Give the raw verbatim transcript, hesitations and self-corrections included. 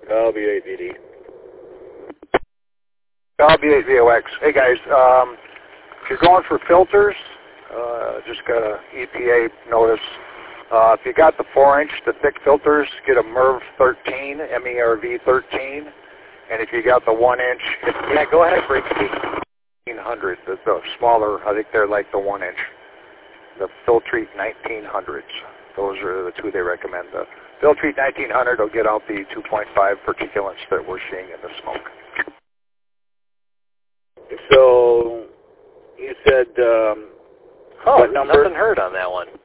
I'll be eight V D. I'll be eight V O X. Hey guys, um, if you're going for filters, uh, just got a E P A notice. Uh, if you got the four inch, the thick filters, get a MERV thirteen, M E R V thirteen. And if you got the one inch, yeah, go ahead and break eighteen hundred. The, the smaller, I think they're like the one inch. The Filtrete nineteen hundreds. Those are the two they recommend. The Filtrete nineteen hundred will get out the two point five particulates that we're seeing in the smoke. So, you said, um, oh, what number? Nothing heard on that one.